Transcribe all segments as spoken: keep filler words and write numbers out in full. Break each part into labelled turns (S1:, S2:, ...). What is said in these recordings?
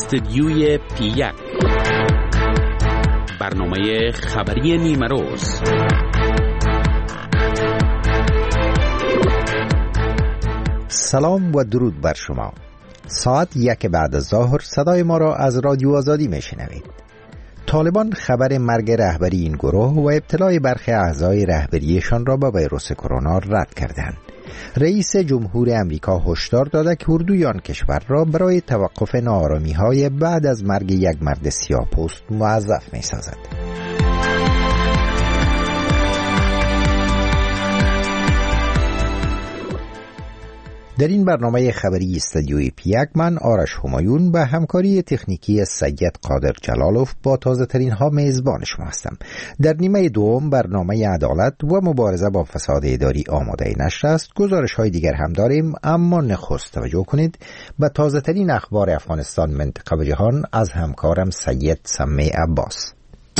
S1: استدیوی پی یک، برنامه خبری نیمه روز.
S2: سلام و درود بر شما. ساعت یک بعد از ظهر صدای ما را از رادیو آزادی میشنوید. طالبان خبر مرگ رهبری این گروه و ابتلای برخی اعضای رهبریشان را با ویروس کرونا رد کردند. رئیس جمهور امریکا هشدار داده که اردوی آن کشور را برای توقف ناآرامی‌های بعد از مرگ یک مرد سیاه‌پوست موظف می‌سازد. در این برنامه خبری استدیوی پی یک من آرش همایون به همکاری تکنیکی سید قادر جلالوف با تازه ترین ها میزبان شما هستم. در نیمه دوم برنامه عدالت و مبارزه با فساد اداری آماده نشر است. گزارش های دیگر هم داریم، اما نخست توجه کنید به تازه ترین اخبار افغانستان، منطقه و جهان از همکارم سید سمی عباس.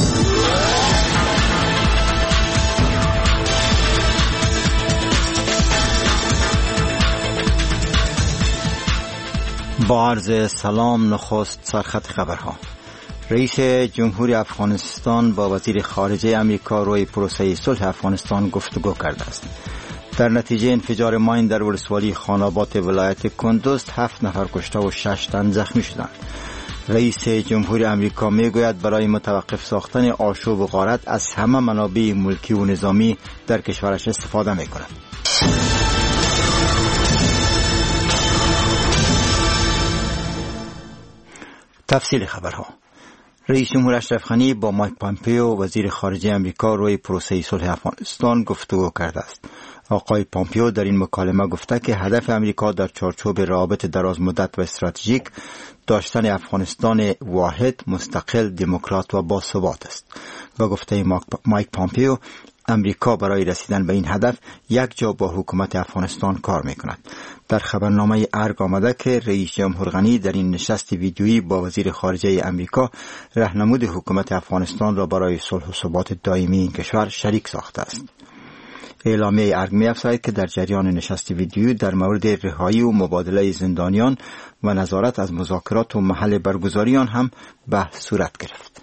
S3: با عرض سلام، نخست سرخط خبرها. رئیس جمهور افغانستان با وزیر خارجه امریکا روی پروسه صلح افغانستان گفتگو کرده است. در نتیجه انفجار ماین در ولسوالی خاناباد ولایت کندوز هفت نفر کشته و شش تن زخمی شدند. رئیس جمهور امریکا میگوید برای متوقف ساختن آشوب و غارت از همه منابع ملکی و نظامی در کشورش استفاده میکند. تفصیل خبرها. رئیس جمهور اشرف غنی با مایک پامپیو وزیر خارجه امریکا روی پروسه صلح افغانستان گفتگو کرده است. آقای پامپیو در این مکالمه گفته که هدف امریکا در چارچوب روابط دراز مدت و استراتژیک داشتن افغانستان واحد، مستقل، دموکرات و باثبات است. با گفته مایک پامپیو، امریکا برای رسیدن به این هدف یک جا با حکومت افغانستان کار میکند. در خبرنامه ارگ آمده که رئیس جمهور غنی در این نشست ویدیویی با وزیر خارجه امریکا راهنمود حکومت افغانستان را برای صلح و ثبات دائمی این کشور شریک ساخته است. اعلامیه ارگ می‌افزاید که در جریان نشست ویدیویی در مورد رهایی و مبادله زندانیان و نظارت از مذاکرات و محل برگزاری آن هم بحث صورت گرفت.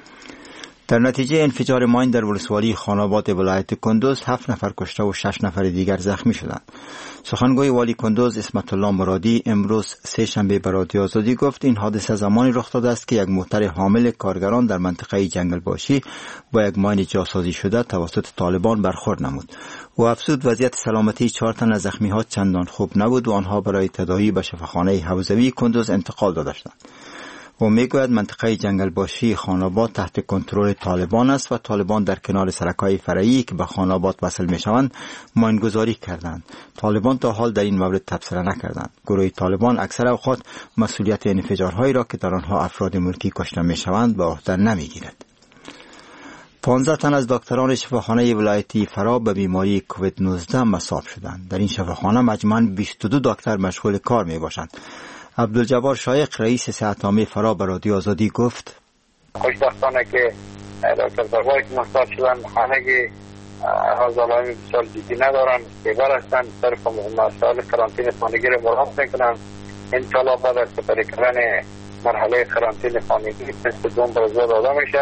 S3: در نتیجه انفجار ماین در ولسوالی خاناباد ولایت کندوز هفت نفر کشته و شش نفر دیگر زخمی شدند. سخنگوی والی کندوز اسمت الله مرادی امروز سه شنبه به رادیو آزادی گفت این حادثه زمانی رخ داده است که یک موتر حامل کارگران در منطقه جنگل باشی با یک ماین جاسازی شده توسط طالبان برخورد نمود. و افزود وضعیت سلامتی چهار تن از زخمی ها چندان خوب نبود و آنها برای تداوی به شفاخانه حوزوی کندوز انتقال داده شدند. و میگوید منطقه جنگل باشی خاناباد تحت کنترل طالبان است و طالبان در کنار سرک‌های فرعی که به خاناباد وصل میشوند ماینگذاری کردند. طالبان تا حال در این مورد تبصره نکردند. گروه طالبان اکثر اوقات مسئولیت انفجارهایی را که در آنها افراد ملکی کشته میشوند به عهده نمیگیرد. پانزده تن از دکتران شفاخانه ولایتی فرا به بیماری کووید نوزده مصاب شدند. در این شفاخانه مجموعاً بیست و دو دکتر مشغول کار میباشند. عبدالجبار شایق رئیس صحت عامه فرا به رادیو آزادی گفت
S4: خوشبختانه که دکتر زربایی که مصاب شدن خانگی حاضرانی بسیار جدی ندارن، بیبار هستن، صرف مسائل قرنطینه خانگی را مراعات میکنن. انشاءالله بعد از سپری کردن مرحله قرنطینه خانگی مثل دوم برزا داده میشه.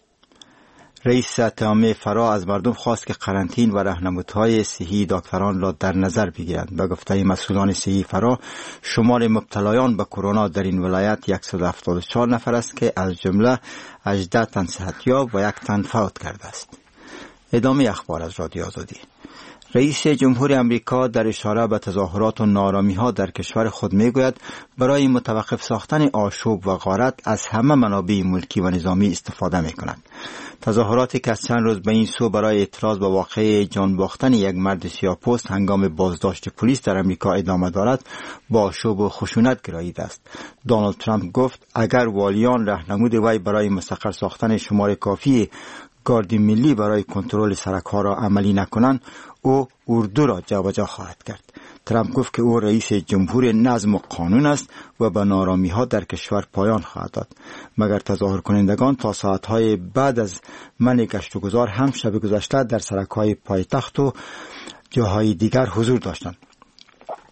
S3: رئیس صحت عامه فرا از مردم خواست که قرنطین و راهنمودهای صحی دکتران را در نظر بگیرند. به گفته مسئولان صحی فرا شمار مبتلایان به کرونا در این ولایت صد و هفتاد و چهار نفر است که از جمله هجده تن صحتیاب و یک تن فوت کرده است. ادامه اخبار از رادیو آزادی. رئیس جمهور امریکا در اشاره به تظاهرات و ناآرامی‌ها در کشور خود میگوید برای متوقف ساختن آشوب و غارت از همه منابع ملکی و نظامی استفاده می‌کند. تظاهراتی که از چند روز به این سو برای اعتراض به واقعه جان باختن یک مرد سیاه‌پوست هنگام بازداشت پلیس در امریکا ادامه دارد با آشوب و خشونت گراییده است. دونالد ترامپ گفت اگر والیان راهنمود وی برای مستقر ساختن شمار کافی گارد ملی برای کنترل سرک‌ها را عملی نکنند او اردو را جابجا خواهد کرد. ترامپ گفت که او رئیس جمهور نظم و قانون است و به نارامی‌ها در کشور پایان خواهد داد. مگر تظاهر کنندگان تا ساعت‌های بعد از منع گشت و گذار هم شب گذشته در سرک‌های پایتخت و جاهای دیگر حضور داشتند.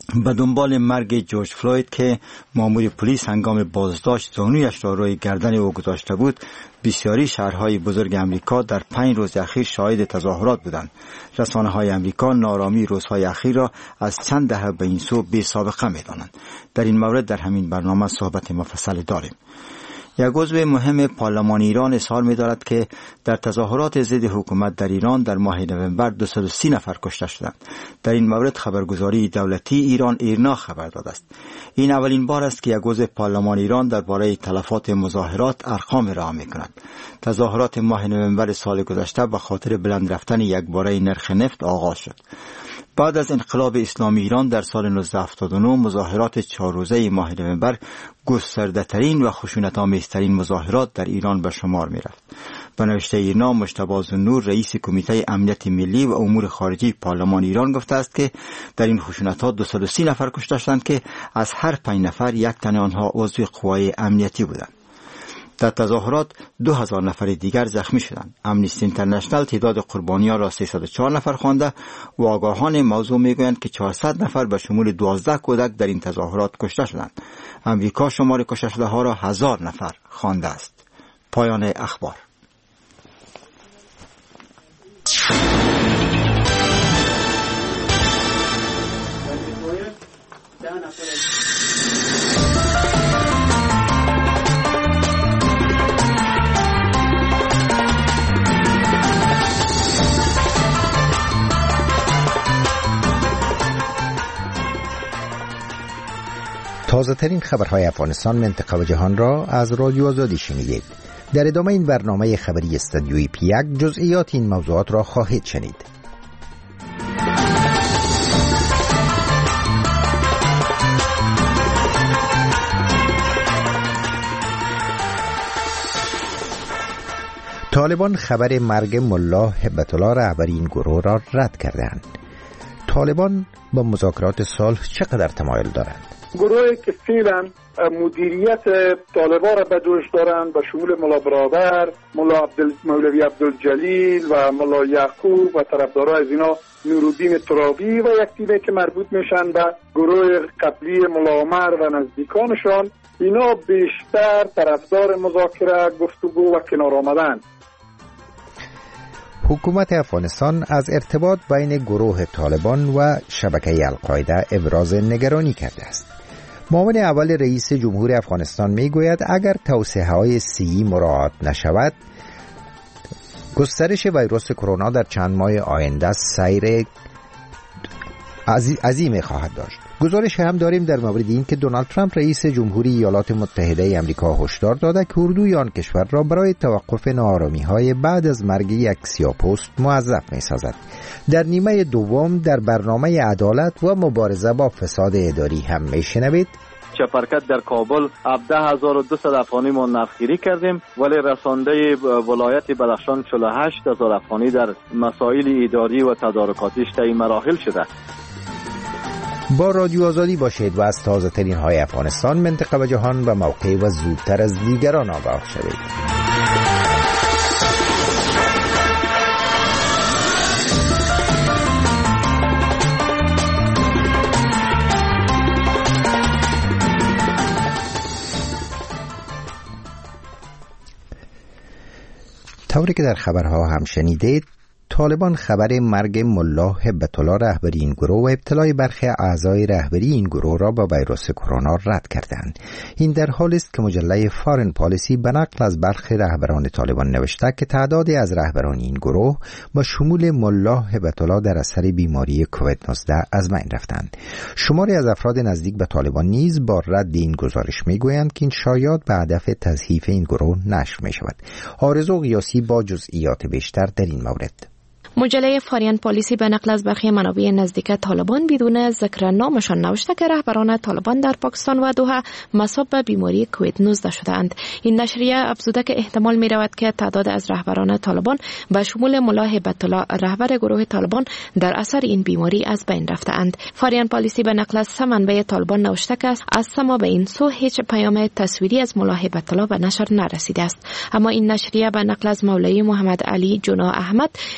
S3: به دنبال مرگ جورج فلوید که مأمور پلیس هنگام بازداشت زانویش را روی گردن او گذاشته بود، بسیاری شهرهای بزرگ امریکا در پنج روز اخیر شاهد تظاهرات بودند. رسانه‌های امریکا نارامی روزهای اخیر را از چند دهه به این سو بی سابقه می‌دانند. در این مورد در همین برنامه صحبت مفصل داریم. یک عضو مهم پارلمان ایران اظهار می‌دارد که در تظاهرات ضد حکومت در ایران در ماه نوامبر دویست و سی نفر کشته شدند. در این مورد خبرگزاری دولتی ایران ایرنا خبر داده است. این اولین بار است که یک عضو پارلمان ایران درباره تلفات مظاهرات ارقام ارائه می‌کند. تظاهرات ماه نوامبر سال گذشته به خاطر بلند رفتن یکباره نرخ نفت آغاز شد. بعد از انقلاب اسلامی ایران در سال نوزده هفتاد و نه مظاهرات چهار روزه ماه نوامبر گسترده‌ترین و خشونت‌آمیزترین مظاهرات در ایران به شمار می‌رفت. به نوشته ایرنا مجتبی ذوالنور رئیس کمیته امنیت ملی و امور خارجی پارلمان ایران گفته است که در این خشونت‌ها دویست و سی نفر کشته شدند که از هر پنج نفر یک تن آنها عضو قوای امنیتی بودند. در تظاهرات دو هزار نفر دیگر زخمی شدند. امنیستی اینترنشنال تعداد قربانیان را سیصد و چهار نفر خوانده و آگاهان موضوع میگویند که چهارصد نفر به شمول دوازده کودک در این تظاهرات کشته شدند. امریکا شمار کشته شده ها را هزار نفر خوانده است. پایان اخبار.
S2: تازه ترین خبرهای افغانستان، منطقه و جهان را از رادیو آزادی شنیدید. در ادامه این برنامه خبری استودیوی پی یک جزئیات این موضوعات را خواهید شنید. طالبان خبر مرگ ملا هبت الله رهبر این گروه را رد کردند. طالبان با مذاکرات صلح چقدر تمایل دارند؟
S5: گروهی که فعلا مدیریت طالبان را به دوش دارند به شمول ملا برادر، ملا عبدال مولوی عبدالجلیل و ملا یعقوب و طرفدارای از اینا نورالدین ترابی و یک تیمی که مربوط میشن به گروه قبلی ملا عمر و نزدیکانشان، اینا بیشتر طرفدار مذاکره، گفتگو و کنار آمدن.
S2: حکومت افغانستان از ارتباط بین گروه طالبان و شبکه القاعده ابراز نگرانی کرده است. معاون اول رئیس جمهور افغانستان میگوید اگر توصیه‌های صحی مراعات نشود، گسترش ویروس کرونا در چند ماه آینده سیر عظیم خواهد داشت. گزارش هم داریم در مورد این که دونالد ترامپ رئیس جمهوری ایالات متحده آمریکا هشدار داده که اردوی آن کشور را برای توقف ناآرامی‌های بعد از مرگ یک سیاه‌پوست موظف می‌سازد. در نیمه دوم در برنامه عدالت و مبارزه با فساد اداری هم می‌شنوید.
S6: چپرکت در کابل هفده هزار و دویست افغانی ما نفخیری کردیم، ولی رسانده ولایت بدخشان چهل و هشت هزار افغانی در مسائل اداری و تدارکاتیش طی مراحل شده.
S2: با رادیو آزادی باشید و از تازه ترین های افغانستان، منطقه و جهان و موقع و زودتر از دیگران آگاه شوید. طوری که در خبرها هم شنیدید، طالبان خبر مرگ ملا هبت الله رهبر این گروه و ابتلای برخی اعضای رهبری این گروه را با ویروس کرونا رد کردند. این در حالی است که مجله فارن پالیسی به نقل از برخی رهبران طالبان نوشته که تعدادی از رهبران این گروه با شمول ملا هبت الله در اثر بیماری کووید نوزده از بین رفتند. شماری از افراد نزدیک به طالبان نیز با رد این گزارش میگویند که این شایعات به هدف تضعیف این گروه نشر می شود. آرزو قیاسی با جزئیات بیشتر در این مورد.
S7: مجله فاریان پالیسی به نقل از برخی منابع نزدیک طالبان بدون ذکر نامشان نوشته که رهبران طالبان در پاکستان و دوحه مصاب به بیماری کووید نوزده شدند. این نشریه افزوده که احتمال می رود که تعداد از رهبران طالبان به شمول ملا هبت الله رهبر گروه طالبان در اثر این بیماری از بین رفتند. فاریان پالیسی به نقل از سه منبع طالبان نوشته که از سما به این سو هیچ پیام تصویری از ملا هبت الله به نشر نرسیده است. اما این نشریه به نقل از مولوی محمد علی جنا احمد، یکی از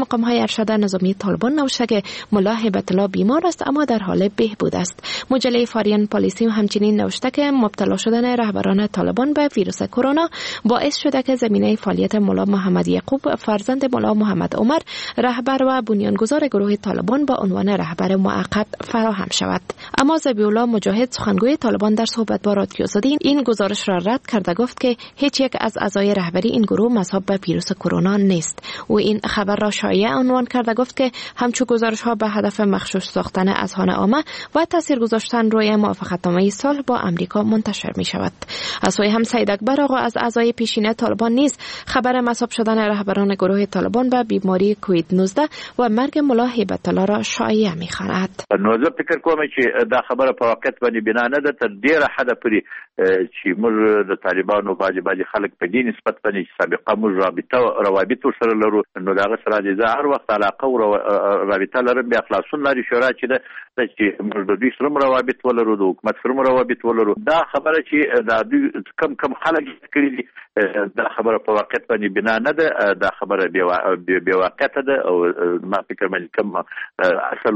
S7: مقام‌های ارشد نظامی طالبان نوشته که ملا هیبت الله بیمار است اما در حال بهبود است. مجله فاریان پالیسی همچنین نوشته که مبتلا شدن رهبران طالبان به ویروس کرونا باعث شده که زمینه فعالیت ملا محمد یعقوب فرزند ملا محمد عمر رهبر و بنیانگذار گروه طالبان با عنوان رهبر موقت فراهم شود. اما ذبیح الله مجاهد سخنگوی طالبان در صحبت با رادیو آزادی این گزارش را رد کرده گفت که هیچ یک از اعضای رهبری این گروه مصاب به ویروس کرونا نیست. او این خبر را شایع عنوان کرده گفت که همچون گزارش ها به هدف مخشوش ساختن اذهان عامه و تاثیر گذاشتن روی موافقتنامه صلح با امریکا منتشر می شود. از سوی هم سید اکبر آقا از اعضای پیشین طالبان نیز خبر مصاب شدن رهبران گروه طالبان به بیماری کووید نوزده و مرگ ملا هیبت الله را شایع می خواند.
S8: نو زه فکر کوم چې دا خبره په واقعیت باندې بنا نه ده، تر ډیره حده پورې چې موږ د طالبانو باندې باندې خلک په دې نسبت باندې سابقه موږ رابطه روابط سره لرو، نو دا سره د زه هر وخت علاقه او رابطه لرم بیا خلاصون لري شورا چې د چې موږ د دوی سره روابط ولرو، د حکومت سره روابط ولرو. دا خبره چې دا کم کم خلک کړي دي دا خبره په واقعیت باندې بنا نه ده، دا خبره بې واقعیت ده او ما فکر باندې کم اصل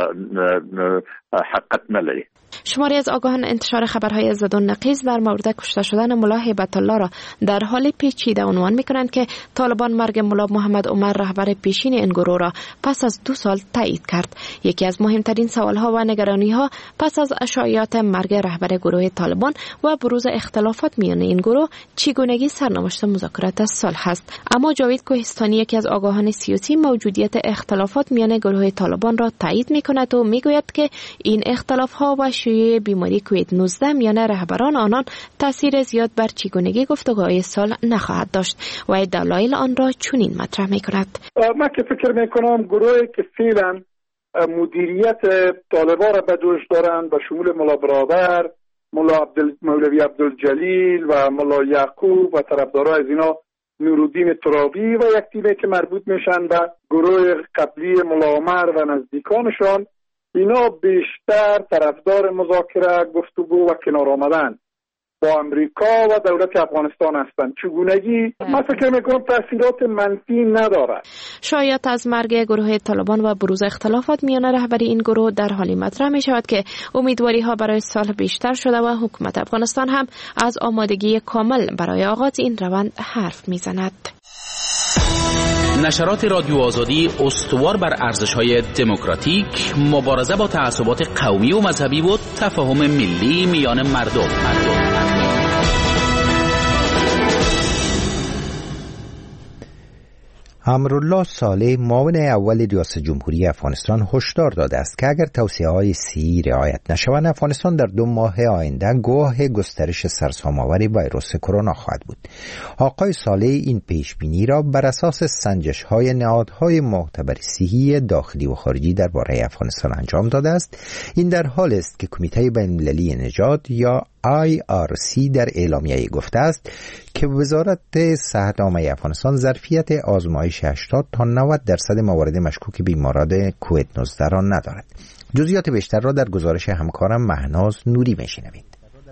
S8: حقیقت نلري.
S7: شماری از آگاهان انتشار خبرهای زد و نقیض در مورد کشته شدن ملا هیبت الله را در حال پیچیده عنوان می‌کنند که طالبان مرگ ملا محمد عمر رهبر پیشین این گروه را پس از دو سال تایید کرد. یکی از مهمترین سوالها و نگرانی‌ها پس از اشاعات مرگ رهبر گروه طالبان و بروز اختلافات میان این گروه چگونگی سرنوشت مذاکرات صلح است. اما جاوید کوهستانی یکی از آگاهان سیاسی موجودیت اختلافات میان گروه طالبان را تایید می‌کند و میگوید که این اختلاف‌ها و شیوع بیماری کووید نوزده میان رهبران آنان تاثیر زیاد بر چگونگی گفتگوهای صلح نخواهد داشت و دلایل آن را چنین مطرح می‌کند.
S5: من که فکر می‌کنم گروهی که فعلا مدیریت طالبان را به دوش دارند به شمول ملا برادر، ملا عبدال مولوی عبدالجلیل و ملا یعقوب و طرفدارای از اینا نورالدین ترابی و یک تیمی که مربوط میشن به گروه قبلی ملا عمر و نزدیکانشان، اینا بیشتر طرفدار مذاکره، گفتگو و کنار آمدن با امریکا و دولت افغانستان هستند. چگونگی من فکر میکنم تاثیرات منفی ندارد.
S7: شایعات از مرگ گروه طالبان و بروز اختلافات میان رهبری این گروه در حالی مطرح می شود که امیدواری ها برای صلح بیشتر شده و حکومت افغانستان هم از آمادگی کامل برای آغاز این روند حرف میزند.
S1: نشرات رادیو آزادی استوار بر ارزش‌های دموکراتیک، مبارزه با تعصبات قومی و مذهبی و تفاهم ملی میان مردم. مردم.
S2: امرالله صالح معاون اول ریاست جمهوری افغانستان هشدار داده است که اگر توصیه‌های صحی رعایت نشوند افغانستان در دو ماه آینده گواه گسترش سرسام‌آور ویروس کرونا خواهد بود. آقای صالح این پیشبینی را بر اساس سنجش‌های نهادهای معتبر صحی داخلی و خارجی درباره افغانستان انجام داده است. این در حالی است که کمیته بین‌المللی نژاد یا آی آر سی در اعلامیه گفته است که وزارت صحت عامه افغانستان ظرفیت آزمایش هشتاد تا نود درصد موارد مشکوک بیماری کووید نوزده را ندارد. جزئیات بیشتر را در گزارش همکارم مهناز نوری میشنوید.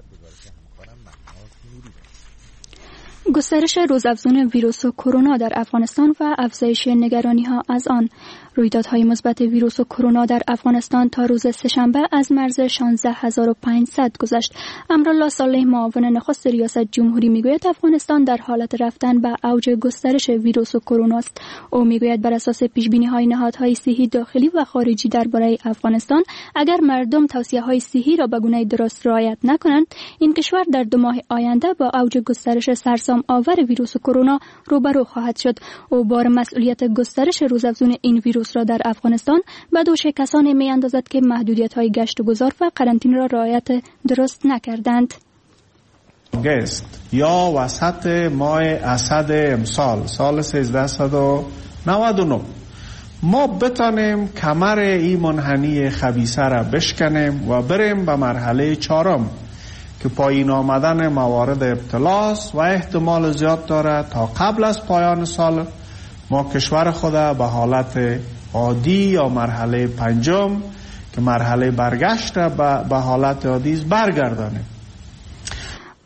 S9: گسترش روزافزون ویروس کرونا در افغانستان و افزایش نگرانی‌ها از آن. رویدادهای مثبت ویروس کرونا در افغانستان تا روز سه‌شنبه از مرز شانزده هزار و پانصد گذشت. امرالله صالح معاون نخست ریاست جمهوری میگوید افغانستان در حالت رفتن به اوج گسترش ویروس کرونا است. او میگوید بر اساس پیشبینی‌های نهادهای صحی داخلی و خارجی درباره افغانستان اگر مردم توصیه‌های صحی را به گونه درست رعایت نکنند این کشور در دو ماه آینده با اوج گسترش سرسام آور ویروس کرونا روبرو خواهد شد. او بار مسئولیت گسترش روزافزون این ویروس را در افغانستان به دوش کسانی می اندازد که محدودیت‌های گشت و گذار و قرنطینه را رعایت درست نکردند.
S10: گست یا وسط ماه اسد امسال سال سیزده و نود و نه ما بتانیم کمر این منحنی خبیثه را بشکنیم و بریم به مرحله چهارم که پایین آمدن موارد ابتلاس و احتمال زیاد دارد تا قبل از پایان سال ما کشور خود به حالت عادی یا مرحله پنجم که مرحله برگشت به حالت عادی برگردانیم.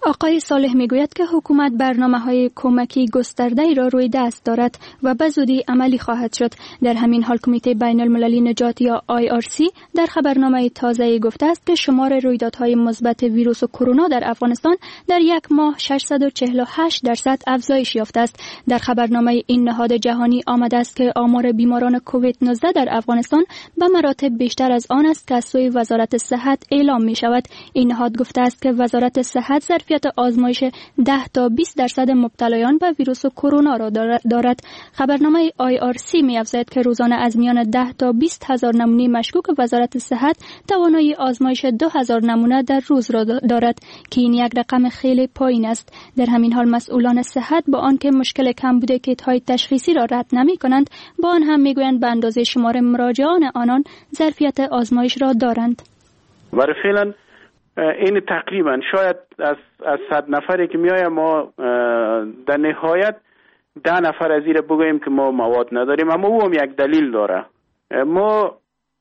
S9: آقای صالح میگوید که حکومت برنامه‌های کمکی گسترده‌ای را روی دست دارد و به زودی عملی خواهد شد. در همین حال کمیته بین المللی نجات یا آی آر سی در خبرنامه تازه‌ای گفته است که شمار رویدادهای مثبت ویروس کرونا در افغانستان در یک ماه ششصد و چهل و هشت درصد افزایش یافته است. در خبرنامه این نهاد جهانی آمده است که آمار بیماران کووید نوزده در افغانستان به مراتب بیشتر از آن است که از سوی وزارت صحت اعلام می شود. این نهاد گفته است که وزارت صحت ظرفیت آزمایش ده تا بیست درصد مبتلایان به ویروس کرونا را دارد. خبرنامه آی آر سی می افزاید که روزانه از میان ده تا بیست هزار نمونه مشکوک وزارت صحت توانایی آزمایش دو هزار نمونه در روز را دارد که این یک رقم خیلی پایین است. در همین حال مسئولان صحت با آنکه مشکل کمبود کیت‌های تشخیصی را رد نمی کنند، با آن هم میگویند به اندازه شمار مراجعان آنان ظرفیت آزمایش را دارند.
S11: برای فعلا این تقریبا شاید از از صد نفری که میایم ما در نهایت ده نفر از این بگوییم که ما مواد نداریم، اما او هم یک دلیل داره. ما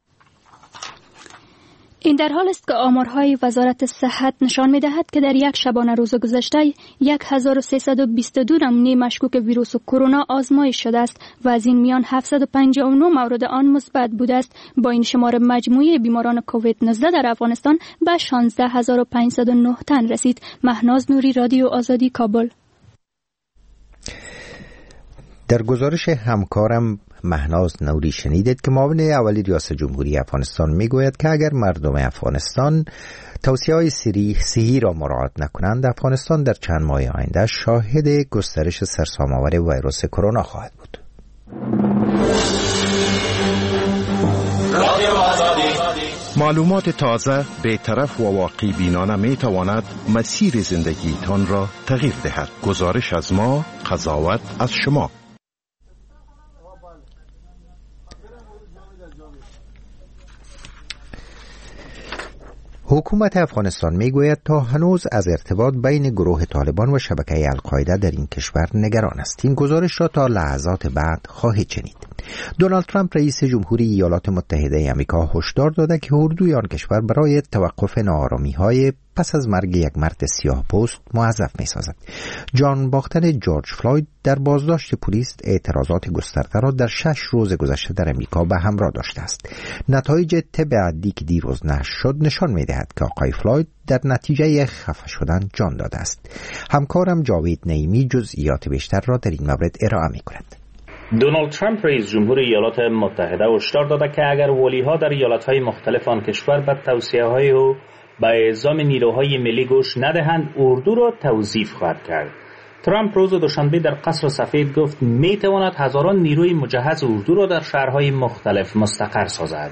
S9: این در حال است که آمارهای وزارت صحت نشان می‌دهد که در یک شبانه روز گذشته هزار و سیصد و بیست و دو نمونه مشکوک ویروس کرونا آزمایش شده است و از این میان هفتصد و پنجاه و نه مورد آن مثبت بوده است. با این شمار مجموعی بیماران کووید نوزده در افغانستان به شانزده هزار و پانصد و نه تن رسید. مهناز نوری، رادیو آزادی، کابل.
S2: در گزارش همکارم مهناز نوری شنیدید که معاون اولی ریاست جمهوری افغانستان میگوید که اگر مردم افغانستان توصیه‌های صحی را مراعات نکنند، افغانستان در چند ماه آینده شاهد گسترش سرسام‌آور ویروس کرونا خواهد بود.
S12: معلومات تازه، بی‌طرف و واقع بینانه می تواند مسیر زندگیتان را تغییر دهد. گزارش از ما، قضاوت از شما.
S2: حکومت افغانستان میگوید تا هنوز از ارتباط بین گروه طالبان و شبکه القاعده در این کشور نگران است. این گزارش را تا لحظات بعد خواهید شنید. دونالد ترامپ رئیس جمهوری ایالات متحده آمریکا هشدار داده که اردوی آن کشور برای توقف ناآرامی‌های پس از مرگ یک مرد سیاه‌پوست موظف می‌سازد. جان باختن جورج فلوید در بازداشت پلیس اعتراضات گسترده را در شش روز گذشته در آمریکا به همراه داشته است. نتایج تب عادی که دیروز نشر شد نشان می‌دهد که آقای فلوید در نتیجه خفه شدن جان داده است. همکارم جاوید نعیمی جزئیات بیشتر را در این مورد ارائه می‌کند.
S13: دونالد ترامپ رئیس جمهور ایالات متحده هشدار داده که اگر والی‌ها در ایالت‌های مختلف آن کشور به توصیه‌های او به اعزام نیروهای ملی گوش ندهند، اردو را توظیف خواهد کرد. ترامپ روز دوشنبه در قصر سفید گفت می‌تواند هزاران نیروی مجهز اردو را در شهرهای مختلف مستقر سازد.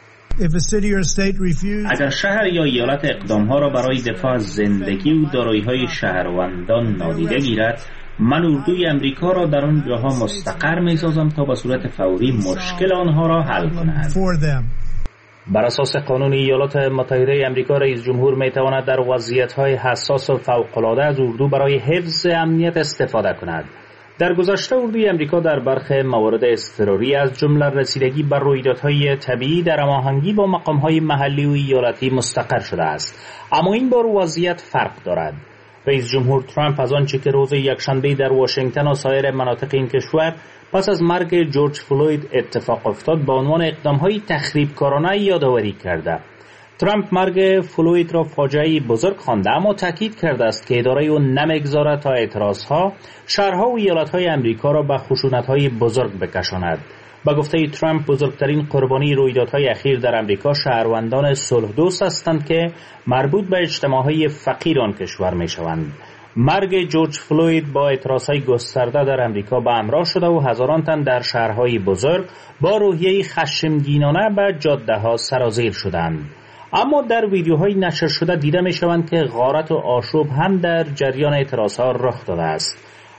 S13: اگر شهر یا ایالت اقدام‌ها را برای دفاع از زندگی و دارایی‌های شهروندان نادیده گیرد، من اردوی امریکا را در آن جاها مستقر می‌سازم تا به صورت فوری مشکل آنها را حل کند. بر اساس قانون ایالات متحده آمریکا رئیس جمهور می‌تواند در وضعیت‌های حساس و فوق‌العاده از اردو برای حفظ امنیت استفاده کند. در گذشته اردوی آمریکا در برخی موارد اضطراری از جمله رسیدگی بر رویدادهای طبیعی در هماهنگی با مقام‌های محلی و ایالتی مستقر شده است، اما این بار وضعیت فرق دارد. رئیس جمهور ترامپ از آنچه که روز یکشنبه در واشنگتن و سایر مناطق این کشور پس از مرگ جورج فلوید اتفاق افتاد به عنوان اقدام‌های تخریبکارانه یادآوری کرده. ترامپ مرگ فلوید را فاجعه‌ای بزرگ خوانده، اما تاکید کرده است که اداره او نمی‌گذارد تا اعتراضها شهرها و ایالت‌های آمریکا را به خشونت‌های بزرگ بکشاند. با گفته ترامپ بزرگترین قربانی رویدادهای اخیر در آمریکا شهروندان صلح دوست هستند که مربوط به اجتماعهای فقیر آن کشور می‌شوند. مرگ جورج فلوید با اعتراضهای گسترده در آمریکا به همراه شده و هزاران تن در شهرهای بزرگ با روحیه خشمگینانه به جاده‌ها سرازیر شدند. اما در ویدیوهای نشر شده دیده می‌شوند که غارت و آشوب هم در جریان اعتراضها رخ داده است.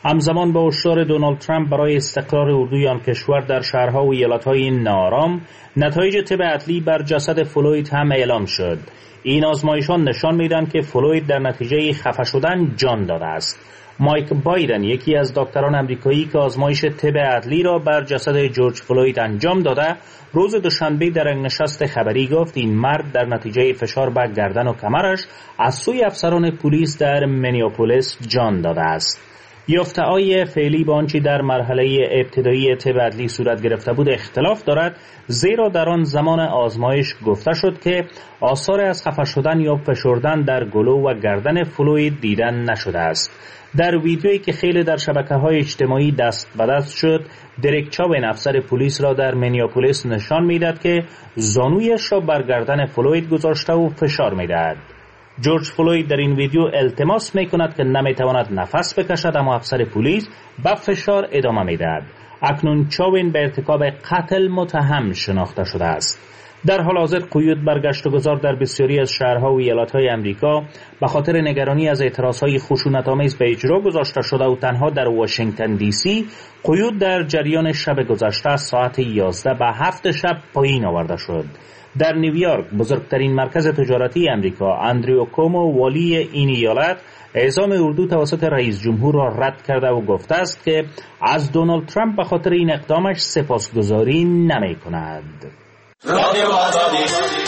S13: همزمان با هشدار دونالد ترامپ برای استقرار اردوی آن کشور در شهرها و ایالت‌های ناآرام، نتایج طب عدلی بر جسد فلوید هم اعلام شد. این آزمایشان نشان می‌دهند که فلوید در نتیجه خفه شدن جان داده است. مایک بایدن، یکی از دکتران آمریکایی که آزمایش طب عدلی را بر جسد جورج فلوید انجام داده، روز دوشنبه در نشست خبری گفت این مرد در نتیجه فشار بر گردن و کمرش از سوی افسران پلیس در مینیاپولیس جان داده است. یافته‌های فعلی با آنچه در مرحله ابتدایی طب عدلی صورت گرفته بود اختلاف دارد، زیرا در آن زمان آزمایش گفته شد که آثار از خفه شدن یا فشردن در گلو و گردن فلوید دیدن نشده است. در ویدیویی که خیلی در شبکه‌های اجتماعی دست به دست شد، دریک چاوین افسر پلیس را در مینیاپولیس نشان می‌داد که زانویش را بر گردن فلوید گذاشته و فشار می‌دهد. جورج فلوید در این ویدیو التماس می‌کند که نمی‌تواند نفس بکشد، اما افسر پلیس به فشار ادامه می‌دهد. اکنون چاوین به ارتکاب قتل متهم شناخته شده است. در حال حاضر قیود بر گشت و گذار در بسیاری از شهرها و ایالت‌های آمریکا به خاطر نگرانی از اعتراضهای خشونت‌آمیز به اجرا گذاشته شده و تنها در واشنگتن دی سی قیود در جریان شب گذشته از ساعت یازده به هفت شب پایین آورده شد. در نیویورک، بزرگترین مرکز تجارتی آمریکا، اندریو کومو، والی این ایالت، اعزام اردو توسط رئیس جمهور را رد کرده و گفته است که از دونالد ترامپ به خاطر این اقدامش سپاسگزاری نمی‌کند. رادیو آزادی.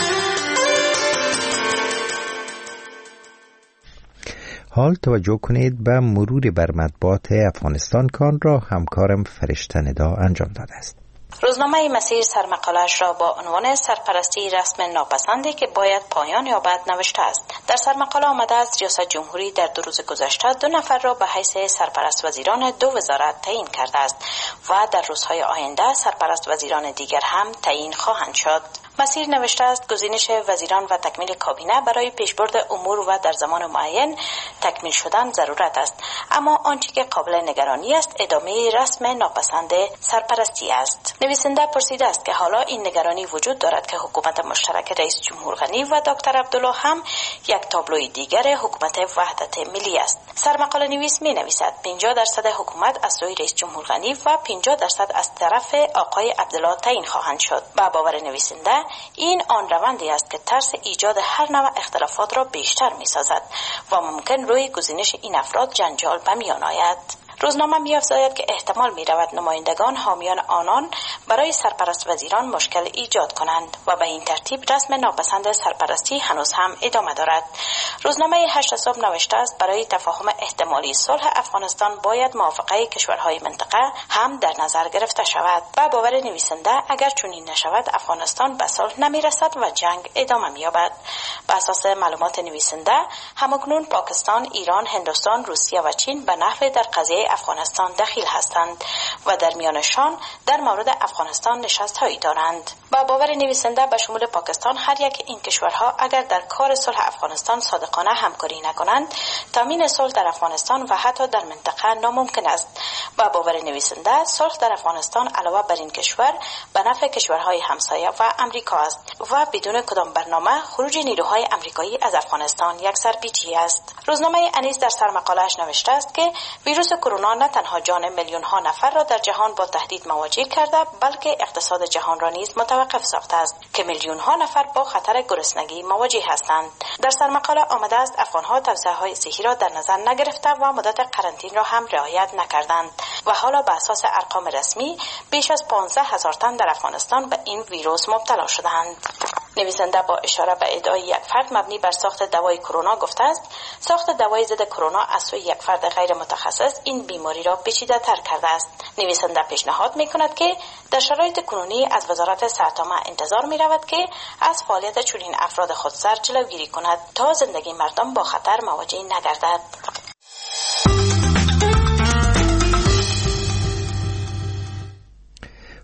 S2: حال توجه کنید به مرور بر مطبوعات افغانستان که آن را همکارم فرشته ندا انجام داده است.
S14: روزنامه مسیر سرمقاله‌اش را با عنوان سرپرستی رسم ناپسندی که باید پایان یابد نوشته است. در سرمقاله آمده است ریاست جمهوری در دو روز گذشته دو نفر را به حیث سرپرست وزیران دو وزارت تعیین کرده است و در روزهای آینده سرپرست وزیران دیگر هم تعیین خواهند شد. مسیر نوشته است گزینش وزیران و تکمیل کابینه برای پیشبرد امور و در زمان معین تکمیل شدن ضرورت است، اما آنچه که قابل نگرانی است ادامه رسم ناپسند سرپرستی است. نویسنده پرسیده است که حالا این نگرانی وجود دارد که حکومت مشترک رئیس جمهور غنی و دکتر عبدالله هم یک تابلوی دیگر حکومت وحدت ملی است. سرمقاله نویس می نویسد پنجاه درصد حکومت از سوی رئیس جمهور غنی و پنجاه درصد از طرف آقای عبدالله تعیین خواهند شد. با باور نویسنده این آن روندی است که ترس ایجاد هر نوع اختلافات را بیشتر می سازد و ممکن روی گزینش این افراد جنجال به میان آید. روزنامه می‌افزاید که احتمال می‌رود نمایندگان حامیان آنان برای سرپرست وزیران مشکل ایجاد کنند و به این ترتیب رسم ناپسند سرپرستی هنوز هم ادامه دارد. روزنامه هشت صبح نوشته است برای تفاهم احتمالی صلح افغانستان باید موافقه کشورهای منطقه هم در نظر گرفته شود. و باور نویسنده اگر چنین نشود افغانستان به صلح نمی‌رسد و جنگ ادامه می‌یابد. بر اساس معلومات نویسنده همکنون پاکستان، ایران، هندوستان، روسیه و چین به نحو در قضیه افغانستان دخیل هستند و در میانشان در مورد افغانستان نشست‌هایی دارند. با باور نویسنده به شمول پاکستان هر یک این کشورها اگر در کار صلح افغانستان صادقانه همکاری نکنند تامین صلح در افغانستان و حتی در منطقه ناممکن است. با باور نویسنده صلح در افغانستان علاوه بر این کشور به نفع کشورهای همسایه و امریکا است و بدون کدام برنامه خروج نیروهای امریکایی از افغانستان یک سرپیچی است. روزنامه انیس در سرمقاله‌اش نوشته است که ویروس کرونا نه تنها جان میلیون ها نفر را در جهان با تهدید مواجه کرده بلکه اقتصاد جهان را نیز متوقف ساخته است که میلیون ها نفر با خطر گرسنگی مواجه هستند. در سرمقاله آمده است افغان‌ها توصیه‌های صحی را در نظر نگرفته و مدت قرنطینه را هم رعایت نکردند و حالا به اساس ارقام رسمی بیش از پانزده هزار تن در افغانستان به این ویروس مبتلا شدند. نویسنده با اشاره به ادعای یک فرد مبنی بر ساخت دوای کرونا گفته است ساخت دوای ضد کرونا از سوی یک فرد غیر متخصص این بیماری را پیچیده تر کرده است. نویسنده پیشنهاد می کند که در شرایط کنونی از وزارت صحت عامه انتظار می رود که از فعالیت چنین افراد خودسر جلوگیری کند تا زندگی مردم با خطر مواجه نگردد.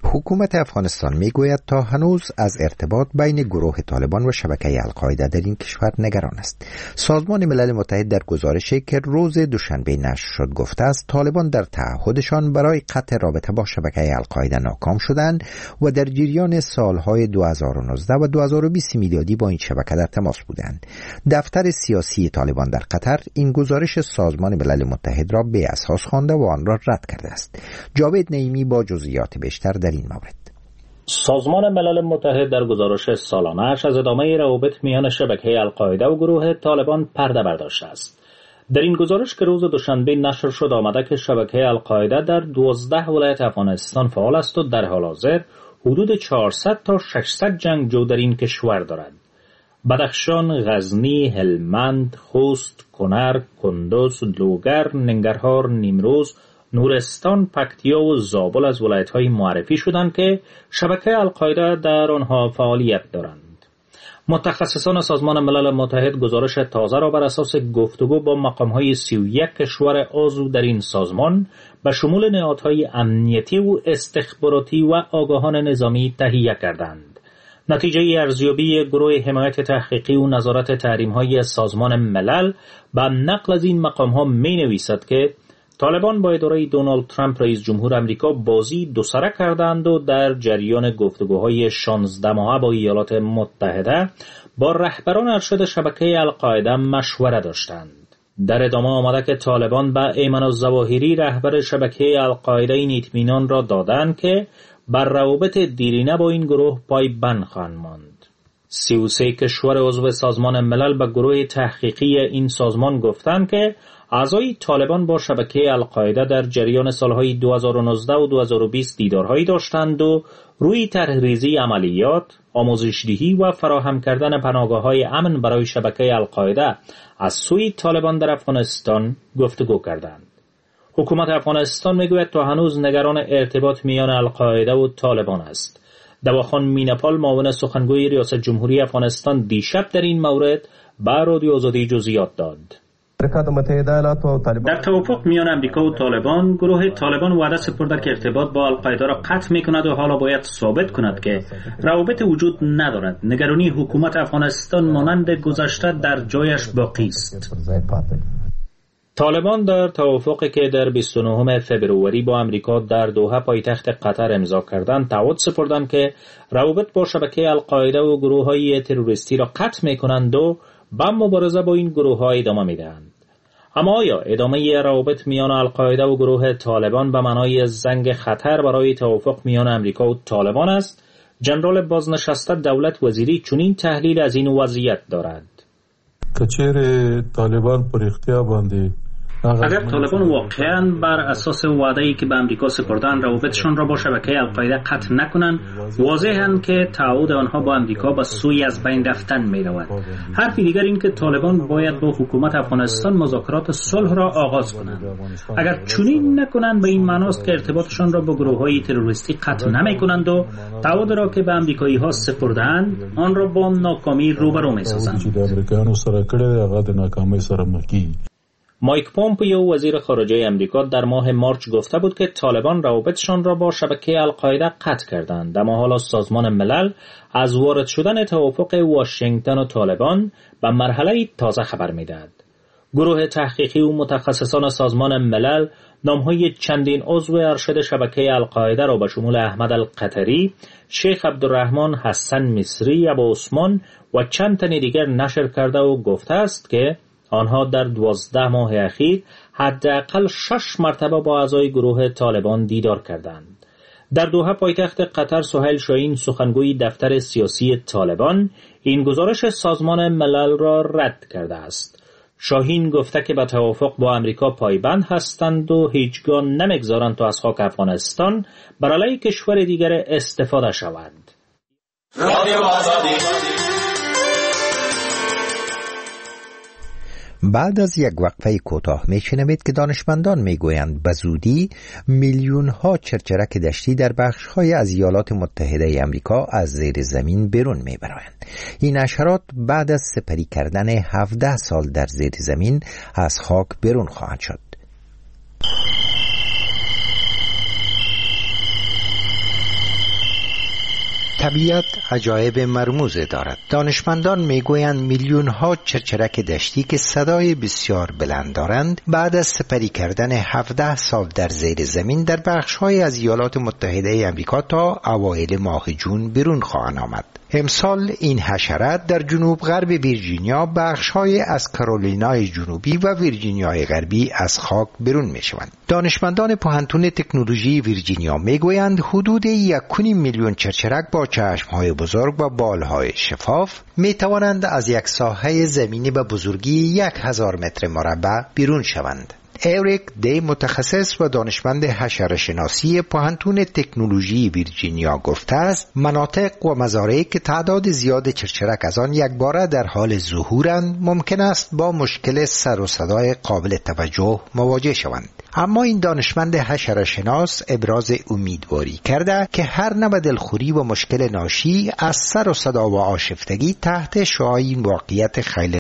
S2: حکومت افغانستان میگوید تا هنوز از ارتباط بین گروه طالبان و شبکه القاعده در این کشور نگران است. سازمان ملل متحد در گزارشی که روز دوشنبه نشر شد گفته است طالبان در تعهدشان برای قطع رابطه با شبکه القاعده ناکام شدند و در جریان سالهای دو هزار و نوزده و دو هزار و بیست میلادی با این شبکه در تماس بودند. دفتر سیاسی طالبان در قطر این گزارش سازمان ملل متحد را بی اساس خوانده و آن را رد کرده است. جاوید نعیمی با جزئیات بیشتر در این مورد.
S13: سازمان ملل متحد در گزارش سالانه‌اش از ادامه روابط میان شبکه القاعده و گروه طالبان پرده برداشته است. در این گزارش که روز دوشنبه نشر شد آمده که شبکه القاعده در دوازده ولایت افغانستان فعال است و در حال حاضر حدود چهارصد تا ششصد جنگجو در این کشور دارد. بدخشان، غزنی، هلمند، خوست، کنر، کندوز، لوگر، ننگرهار، نیمروز، نورستان، پکتیا و زابل از ولایت‌های معرفی شدند که شبکه القاعده در آنها فعالیت دارند. متخصصان سازمان ملل متحد گزارش تازه را بر اساس گفتگو با مقام‌های سی و یک کشور عضو در این سازمان به شمول نهادهای امنیتی و استخباراتی و آگاهان نظامی تهیه کردند. نتیجه ارزیابی گروه حمایت تحقیقی و نظارت تحریم‌های سازمان ملل به نقل از این مقام‌ها می‌نویسد که طالبان با اداره دونالد ترامپ رئیس جمهور آمریکا بازی دوسره کردند و در جریان گفتگوهای شانزده ماهه با ایالات متحده با رهبران ارشد شبکه القاعده مشوره داشتند. در ادامه آمده که طالبان به ایمن الظواهری رهبر شبکه القاعده این اطمینان را دادند که بر روابط دیرینه با این گروه پایبند خواهند ماند. سی و سه کشور عضو سازمان ملل به گروه تحقیقی این سازمان گفتند که اعضای طالبان با شبکه القاعده در جریان سالهای دو هزار و نوزده و دو هزار و بیست دیدارهایی داشتند و روی طرح‌ریزی عملیات، آموزش‌دهی و فراهم کردن پناهگاه‌های امن برای شبکه القاعده از سوی طالبان در افغانستان گفتگو کردند. حکومت افغانستان میگوید تا هنوز نگران ارتباط میان القاعده و طالبان است. دواخان مینپال معاون سخنگوی ریاست جمهوری افغانستان دیشب در این مورد به رادیو آزادی جزئیات داد. در توافق میان امریکا و طالبان، گروه طالبان وعده سپرده که ارتباط با القاعده را قطع میکند و حالا باید ثابت کند که روابط وجود ندارد. نگرانی حکومت افغانستان مانند گذشته در جایش باقی است. طالبان در توافقی که در بیست و نهم فوریه با امریکا در دوحه پایتخت قطر امضا کردند تعهد سپردند که روابط با شبکه القاعده و گروه‌های تروریستی را قطع میکنند و به مبارزه با این گروه‌ها ادامه میدهند. اما آیا ادامه روابط میان القاعده و گروه طالبان به معنای زنگ خطر برای توافق میان امریکا و طالبان است؟ جنرال بازنشسته دولت وزیری چنین تحلیل از این وضعیت دارد.
S15: کچیر طالبان پر اختیار باندې
S13: اگر طالبان واقعاً بر اساس وعده‌ای که به امریکا سپردن روابطشان را با شبکه القاعده قطع نکنند، واضحاً که تعهد آنها با امریکا به سوی از بین رفتن می‌رود. حرفی دیگر این که طالبان باید با حکومت افغانستان مذاکرات صلح را آغاز کنند. اگر چنین نکنند به این معناست که ارتباطشان را با گروه‌های تروریستی قطع نمی‌کنند و تعهد را که به آمریکایی‌ها سپردند آن را با ناکامی روبرو می‌سازند. مایک پومپیو وزیر خارجه امریکا در ماه مارچ گفته بود که طالبان روابطشان را با شبکه القاعده قطع کردند، اما حالا سازمان ملل از وارد شدن توافق واشنگتن و طالبان به مرحله تازه خبر می‌دهد. گروه تحقیقی و متخصصان سازمان ملل نام‌های چندین عضو ارشد شبکه القاعده را به شمول احمد القطری، شیخ عبدالرحمن حسن مصری، ابو عثمان و چند تن دیگر نشر کرده و گفته است که آنها در دوازده ماه اخیر حداقل شش مرتبه با اعضای گروه طالبان دیدار کردند. در دوحه پایتخت قطر سهیل شاهین سخنگوی دفتر سیاسی طالبان این گزارش سازمان ملل را رد کرده است. شاهین گفته که به توافق با امریکا پایبند هستند و هیچگاه نمیگذارند تا از خاک افغانستان بر علیه کشور دیگر استفاده شود. رادیو آزادی.
S2: بعد از یک وقفه کوتاه میشنوید که دانشمندان میگویند به زودی میلیون ها چرچرک دشتی در بخش های از ایالات متحده آمریکا از زیر زمین بیرون میبرند. این حشرات بعد از سپری کردن هفده سال در زیر زمین از خاک بیرون خواهند شد. طبیعت عجایب مرموز دارد. دانشمندان میگویند میلیون ها چرچرک دشتی که صدای بسیار بلند دارند بعد از سپری کردن هفده سال در زیر زمین در بخش‌های از ایالات متحده آمریکا تا اوایل ماه جون بیرون خواهند آمد. امسال این حشرات در جنوب غرب ویرجینیا، بخش‌های از کارولینای جنوبی و ویرجینیای غربی از خاک بیرون می‌شوند. دانشمندان پوهنتون تکنولوژی ویرجینیا میگویند حدود یک و نیم میلیون چرچرک با چشم‌های بزرگ و بالهای شفاف می‌توانند از یک ساحه زمینی به بزرگی یک هزار متر مربع بیرون شوند. اریک دی، متخصص و دانشمند حشره‌شناسی پوهنتون تکنولوژی ویرجینیا، گفته است مناطق و مزارعی که تعداد زیاد چرچرک از آن یک باره در حال ظهورند ممکن است با مشکل سر و صدای قابل توجه مواجه شوند. اما این دانشمند حشره‌شناس ابراز امیدواری کرده که هر نوع دلخوری و مشکل ناشی از سر و صدا و آشفتگی تحت شعاع این واقعیت خیلی